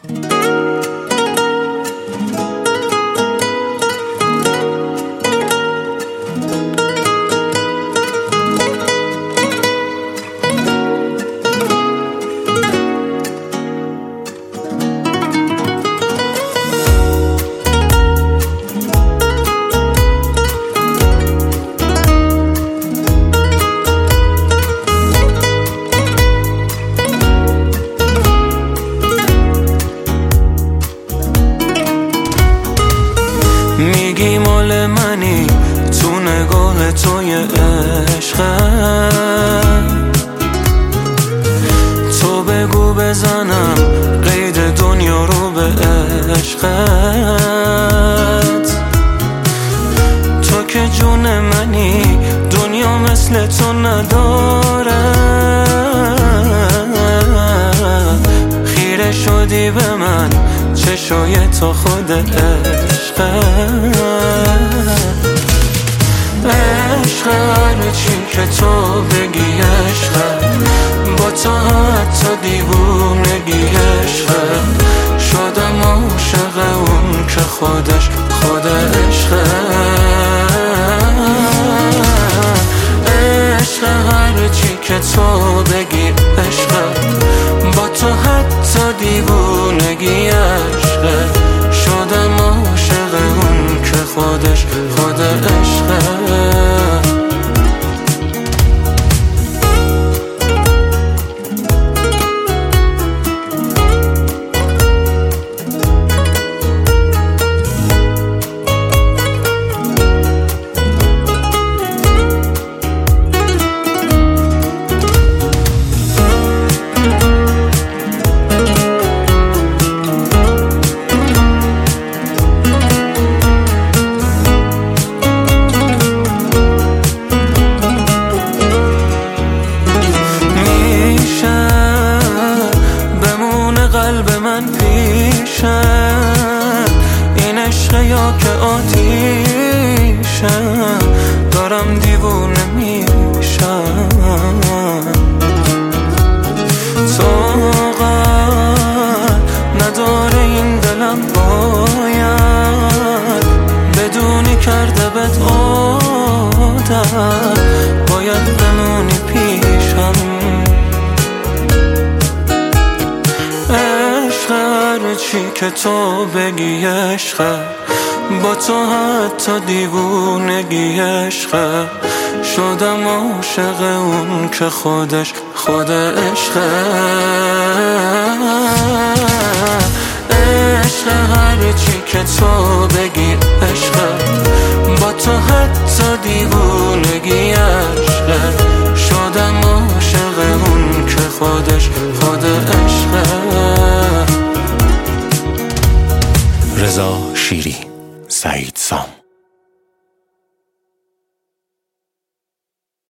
میگی مال منی، تو نگاه توی عشقم. تو بگو بزنم قید دنیا رو به عشقت. تو که جون منی، دنیا مثل تو نداره. خیره شدی به من، چشای تو خود عشقت. عشق هرچی که تو بگی عشقت، با تو حتی دیوونگی عشقت. شدم عاشق اون که خودش خود عشقت. عشق هرچی که تو بگی عشقت، با تو حتی دیوونگی عشقت. شدم عاشق اون که خودش خود عشقت. قلب من پیشم، این عشق یا که آتیشم. دارم دیوونه میشم. طاقت نداره این دلم، باید بدونی کرده بهت عادت. باید بمونی پیشم. هرچی که تو بگی عشقت، با تو حتی دیوونگی عشقت. شدم عاشق اون که خودش خود عشقت. عشق هرچی که تو بگی عشقت، با تو حتی دیوونگی عشقت. شدم عاشق اون که خودش خود عشقت. رضا شیری، سعید سام.